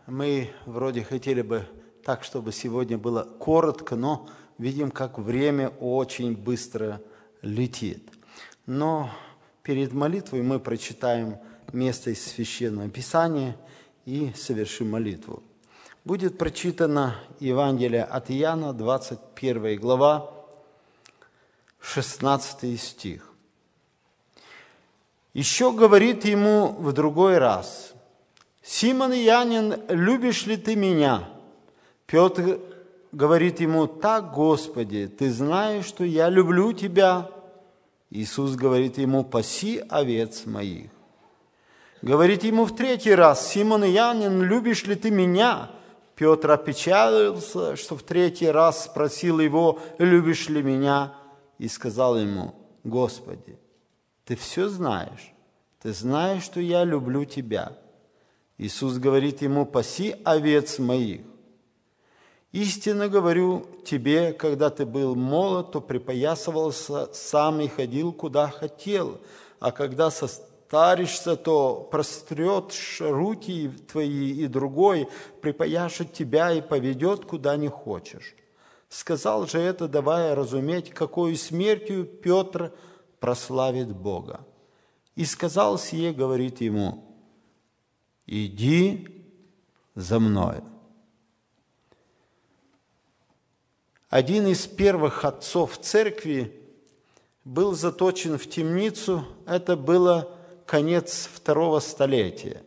Мы вроде хотели бы так, чтобы сегодня было коротко, но видим, как время очень быстро летит. Но перед молитвой мы прочитаем место из Священного Писания и совершим молитву. Будет прочитано Евангелие от Иоанна, 21 глава, 16 стих. «Еще говорит ему в другой раз: Симон Иоаннин, любишь ли ты меня? Петр говорит ему: так, Господи, ты знаешь, что я люблю тебя. Иисус говорит ему: паси овец моих. Говорит ему в третий раз: Симон Иоаннин, любишь ли ты меня? Петр опечалился, что в третий раз спросил его: любишь ли меня? И сказал ему: Господи, ты все знаешь, ты знаешь, что я люблю тебя. Иисус говорит ему: паси овец моих. Истинно говорю тебе, когда ты был молод, то припоясывался сам и ходил, куда хотел, а когда состаришься, то прострешь руки твои, и другой припояшет тебя и поведет, куда не хочешь. Сказал же это, давая разуметь, какою смертью Петр прославит Бога. И сказал сие, говорит ему: иди за мною. Один из первых отцов церкви был заточен в темницу. Это было конец 2 столетия.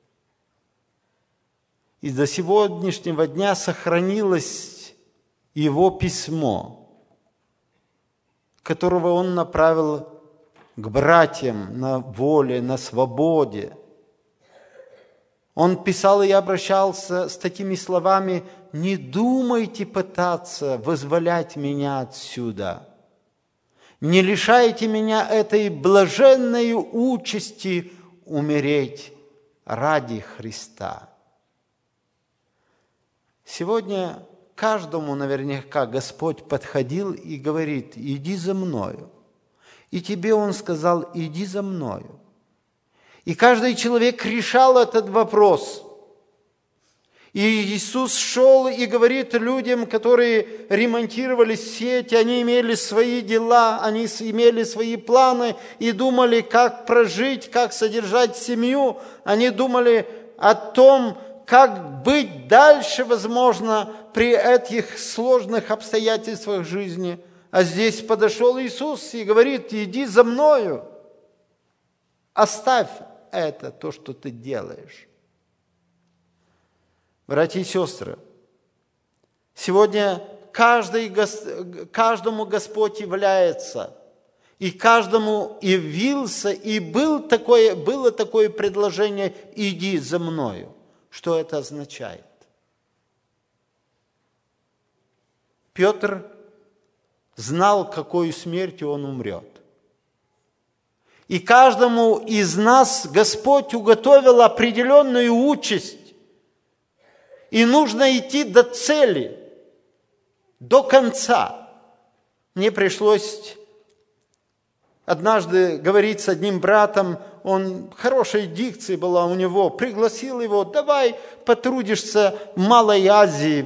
И до сегодняшнего дня сохранилось его письмо, которого он направил к братьям на воле, на свободе. Он писал и обращался с такими словами: «Не думайте пытаться вызволять меня отсюда. Не лишайте меня этой блаженной участи умереть ради Христа». Сегодня каждому наверняка Господь подходил и говорит: «Иди за мною». И тебе Он сказал: «Иди за мною». И каждый человек решал этот вопрос. И Иисус шел и говорит людям, которые ремонтировали сеть, они имели свои дела, они имели свои планы и думали, как прожить, как содержать семью. Они думали о том, как быть дальше, возможно, при этих сложных обстоятельствах жизни. А здесь подошел Иисус и говорит: иди за мною, оставь это, то, что ты делаешь. Братья и сестры, сегодня каждому Господь является, и каждому явился, и было такое предложение: иди за мною. Что это означает? Петр знал, какой смертью он умрет. И каждому из нас Господь уготовил определенную участь. И нужно идти до цели, до конца. Мне пришлось однажды говорить с одним братом, он хорошей дикции была у него, пригласил его: давай потрудишься в Малой Азии,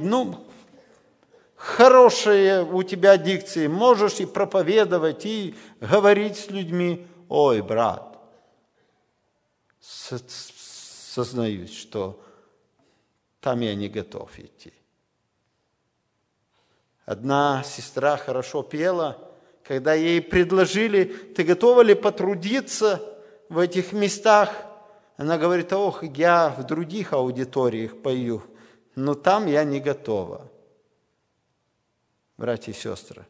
хорошие у тебя дикции, можешь и проповедовать, и говорить с людьми. Ой, брат, сознаюсь, что там я не готов идти. Одна сестра хорошо пела, когда ей предложили: ты готова ли потрудиться в этих местах? Она говорит: ох, я в других аудиториях пою, но там я не готова. Братья и сестры,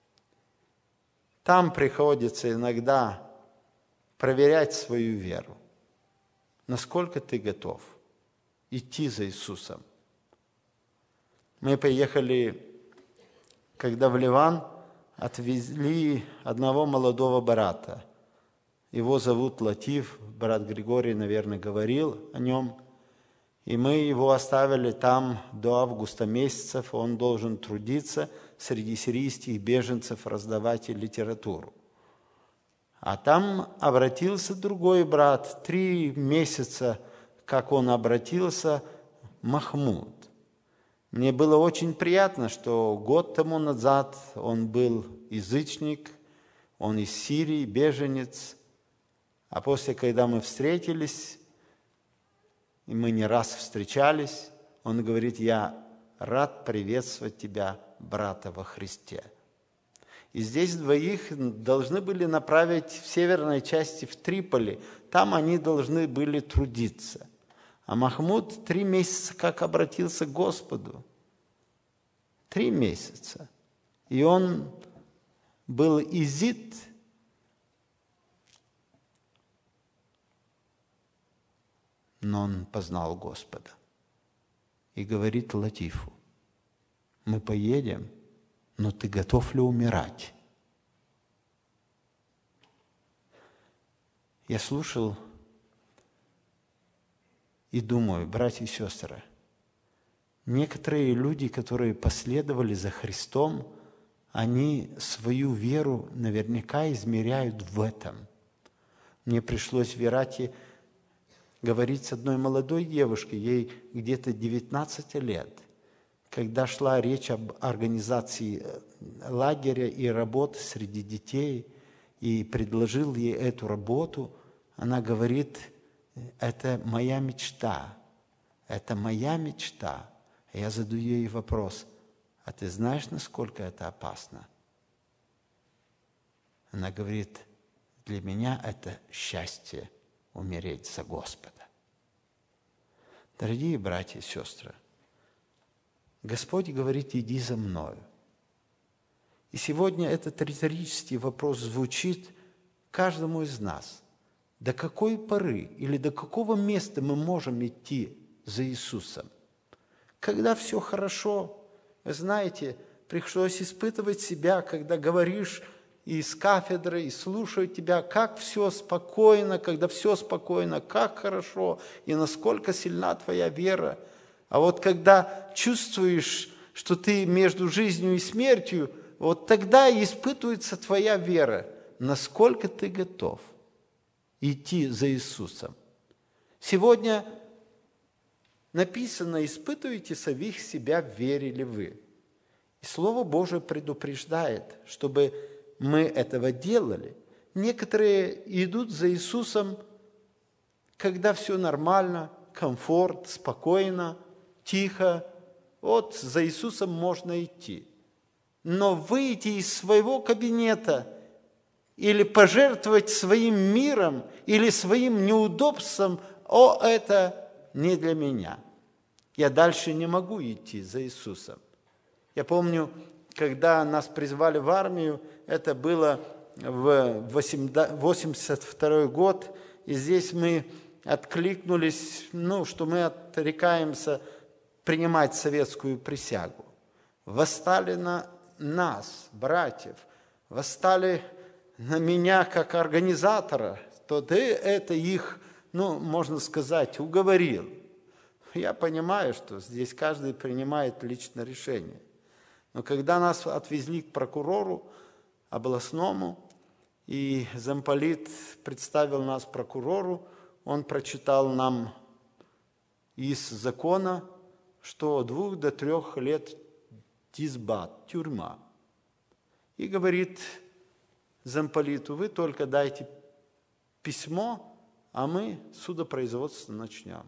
там приходится иногда проверять свою веру. Насколько ты готов идти за Иисусом? Мы поехали, когда в Ливан, отвезли одного молодого брата. Его зовут Латиф, брат Григорий, наверное, говорил о нем. И мы его оставили там до августа месяцев. Он должен трудиться среди сирийских беженцев, раздавать литературу. А там обратился другой брат. 3 месяца, как он обратился, Махмуд. Мне было очень приятно, что год тому назад он был язычник, он из Сирии, беженец. А после, когда мы встретились, и мы не раз встречались, он говорит: я рад приветствовать тебя, брата во Христе. И здесь двоих должны были направить в северной части, в Триполи. Там они должны были трудиться. А Махмуд 3 месяца как обратился к Господу. 3 месяца. И он был изит. Но он познал Господа. И говорит Латифу: мы поедем, но ты готов ли умирать? Я слушал и думаю, братья и сестры, некоторые люди, которые последовали за Христом, они свою веру наверняка измеряют в этом. Мне пришлось в Ирате говорить с одной молодой девушкой, ей где-то 19 лет, когда шла речь об организации лагеря и работы среди детей, и предложил ей эту работу, она говорит: это моя мечта, это моя мечта. Я задаю ей вопрос: а ты знаешь, насколько это опасно? Она говорит: для меня это счастье умереть за Господа. Дорогие братья и сестры, Господь говорит: иди за мною. И сегодня этот риторический вопрос звучит каждому из нас. До какой поры или до какого места мы можем идти за Иисусом? Когда все хорошо, вы знаете, пришлось испытывать себя, когда говоришь из кафедры, и слушают тебя, как все спокойно, когда все спокойно, как хорошо, и насколько сильна твоя вера. А вот когда чувствуешь, что ты между жизнью и смертью, вот тогда испытывается твоя вера, насколько ты готов идти за Иисусом. Сегодня написано: испытывайте самих себя, верили вы. И Слово Божие предупреждает, чтобы мы этого делали. Некоторые идут за Иисусом, когда все нормально, комфорт, спокойно, тихо. Вот за Иисусом можно идти. Но выйти из своего кабинета или пожертвовать своим миром, или своим неудобством, это не для меня. Я дальше не могу идти за Иисусом. Я помню, когда нас призвали в армию, это было в 82 год, и здесь мы откликнулись, что мы отрекаемся принимать советскую присягу. Восстали на нас, братьев, восстали на меня как организатора, то ты это их, можно сказать, уговорил. Я понимаю, что здесь каждый принимает личное решение. Но когда нас отвезли к прокурору областному, и замполит представил нас прокурору, он прочитал нам из закона, что от 2 до 3 лет дисбат, тюрьма. И говорит замполиту: вы только дайте письмо, а мы судопроизводство начнем.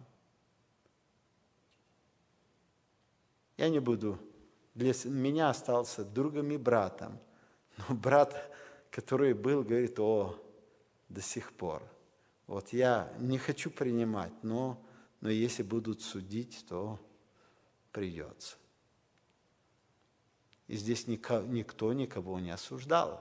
Я не буду, для меня остался другом и братом. Но брат, который был, говорит: до сих пор. Вот я не хочу принимать, но если будут судить, то придется. И здесь никто никого не осуждал.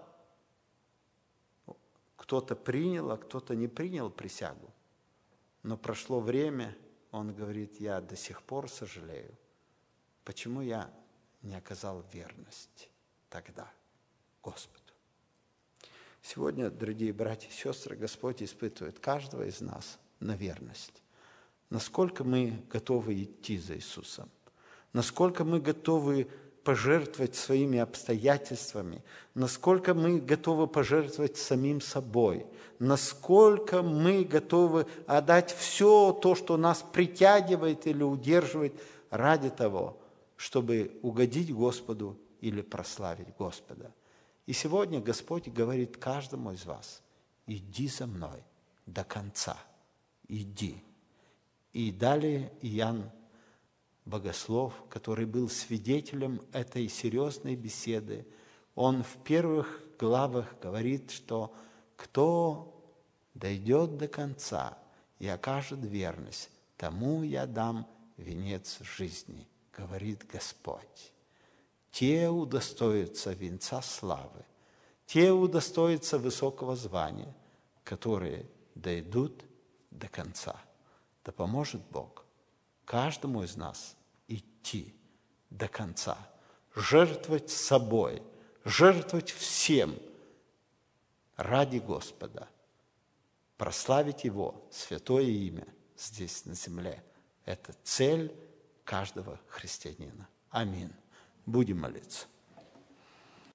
Кто-то принял, а кто-то не принял присягу. Но прошло время, он говорит: я до сих пор сожалею. Почему я не оказал верность тогда Господу? Сегодня, дорогие братья и сестры, Господь испытывает каждого из нас на верность. Насколько мы готовы идти за Иисусом? Насколько мы готовы пожертвовать своими обстоятельствами, насколько мы готовы пожертвовать самим собой, насколько мы готовы отдать все то, что нас притягивает или удерживает ради того, чтобы угодить Господу или прославить Господа. И сегодня Господь говорит каждому из вас: иди за мной до конца, иди. И далее Иоанн Богослов, который был свидетелем этой серьезной беседы, он в первых главах говорит, что кто дойдет до конца и окажет верность, тому я дам венец жизни, говорит Господь. Те удостоятся венца славы, те удостоятся высокого звания, которые дойдут до конца. Да поможет Бог каждому из нас идти до конца, жертвовать собой, жертвовать всем ради Господа, прославить Его святое имя здесь на земле. Это цель каждого христианина. Аминь. Будем молиться.